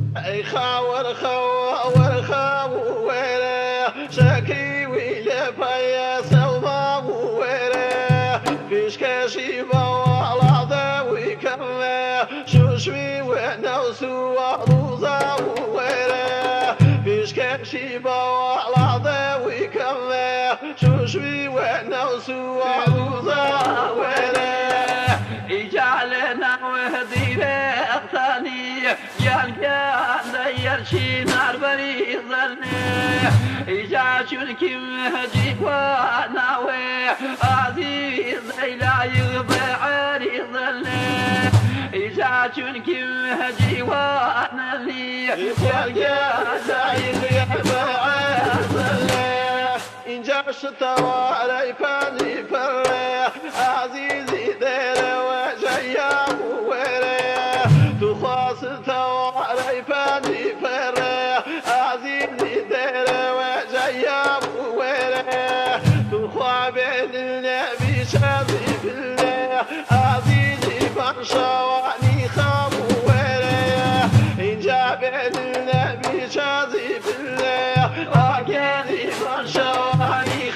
اي خاور خاور خاور شكي ويلي فيا سوما ويري فيش كاشي بوالا ذوي كمي شوشوي ونوسو وروزا ويري فيش كاشي بوالا ذوي كمي شوشوي ونوسو وروزا ويري إجعلنا وهدينا أغتاني يالكان يرشي نار بريضني إجعشن كم هجيب وناوي عزيز إلا يغبع ريضني إجعشن كم هجيب ونالي يالكان يغبع ريضني إن جاش ترى علي فاني فري عزيزي دير وجيا ويري تخاص ترى علي فاني فري عزيزي دير وجيا ويري تخا بين النبي شاذي بالله عزيزي فانشواني خام ويري إن جا بين النبي شاذي بالله عزيزي فانشواني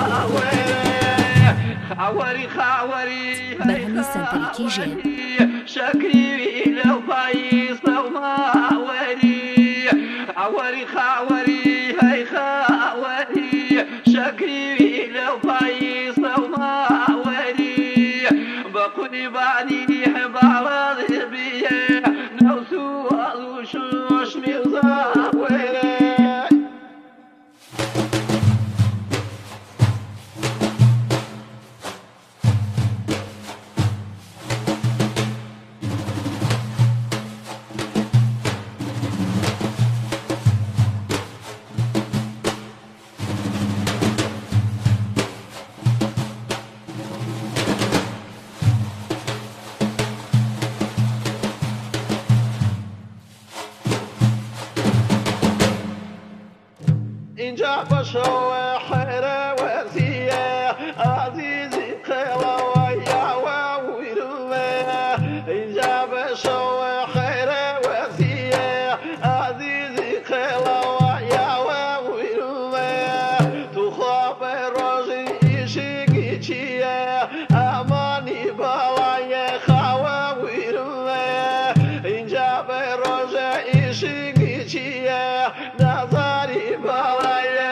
خاوري خاوري برهمي سنتريكي جيم شكري لو بايس لو ما وري عوري خاوري هاي خاوري شكري لو بايس لو ما وري بقولي بعني حبارة بيه نوسو وشوش مزاوري إن جاء بشوى حيرة وزية عزيزي خيرا ويا ويرمى إن جاء بشوى حيرة وزية عزيزي خيرا ويا ويرمى تخاف الرجل يشيكي تشيا أماني بلايا خاوى ويرمى إن جاء الرجل يشيكي تشيا نظري بلايا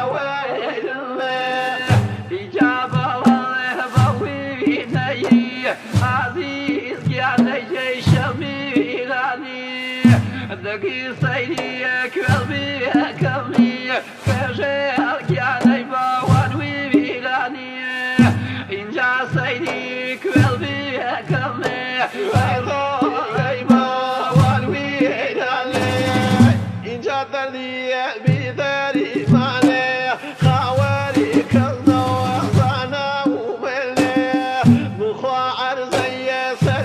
عزيز يا نجي شميلاني ذكي صيدي قلبي كمي فجأة يا نيبا وانويلاني إن جا صيدي قلبي كمي أيضا نيبا وانويلاني إن جا ذلي بذري ماني خواري كالنوع زانا وملي مخاعر زي